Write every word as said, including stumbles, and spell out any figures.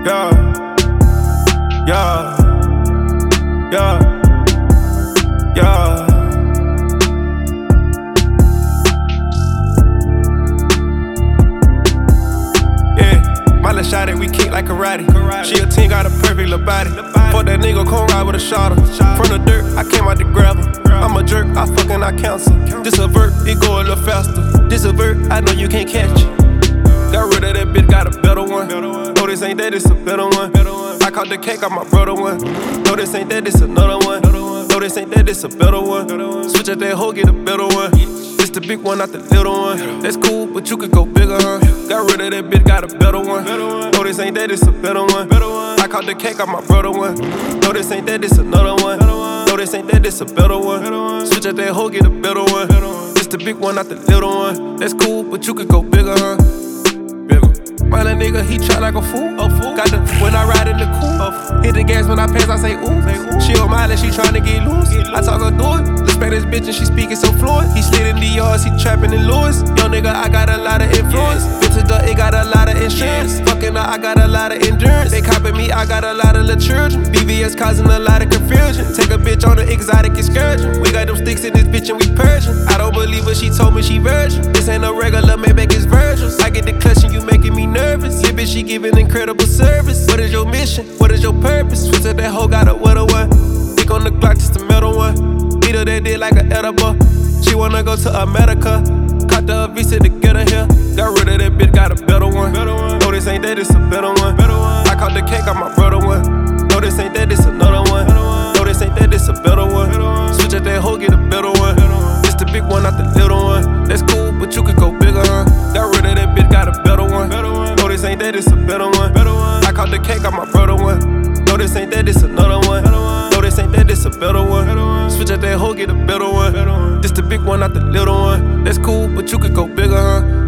Yeah, yeah, yeah, yeah. Yeah, my little shawty, we kick like karate. She a teen, got a perfect little body. Fuck that nigga, come ride with a shotter. From the dirt, I came out to grab her. I'm a jerk, I fucking I cancel. This a vert, it go a little faster. This a vert, I know you can't catch it. Got rid of that bitch, got a better one. No, this ain't that, it's a better one. I caught the cake, on my brother one. No, this ain't that, it's another one. No, this ain't that, it's a better one. Switch up that hoe, get a better one. This the big one, not the little one. That's cool, but you could go bigger, huh? Got rid of that bitch, got a better one. No, this ain't that, it's a better one. I caught the cake, on my brother one. No, this ain't that, it's another one. No, this ain't that, it's a better one. Switch up that hoe, get a better one. This the big one, not the little one. That's cool, but you could go bigger, huh? My little nigga, he try like a fool. A fool. Got the when I ride in the coupe. Hit the gas when I pass, I say ooh. She on mine and she tryna get loose. I talk her through it. The Spanish bitch and she speaking so fluent. He slid in the yards, he trapping in Lewis. Young nigga, I got a lot of influence. Vintage duck, it got a lot of insurance. Fucking up, I got a lot of endurance. They copy me, I got a lot of little children. B V S causing a lot of confusion. Take a bitch on an exotic excursion. We got them sticks in this bitch and we Persian. I don't believe what she told me, she virgin. This ain't no regular, Maybach, it's virgins. I get the clutch and you making me nervous. Yeah, bitch, she giving incredible service. What is your mission? What is your purpose? Switch up that hoe, got a wetter one. Dick on the Glock, just a metal one. Beat her that dick like an edible. She wanna go to America. Caught the visa to get her here. Got rid of that bitch, got a better one. No, this ain't that, it's a better one. I caught the cake, on my brother one. No, this ain't that, it's another one. No, this ain't that, it's a better one. Switch up that hoe, get a better one. This the big one, not the little one. That's cool, but you could go bigger, huh? Got rid of that bitch, got a better one. No, this ain't that, it's a better one. I caught the cake, on my brother one. No, this ain't that, it's another one. No, this ain't that, it's a better one. Switch up that hoe, get a better one. This the big one, not the little one. That's cool, but you could go bigger, huh?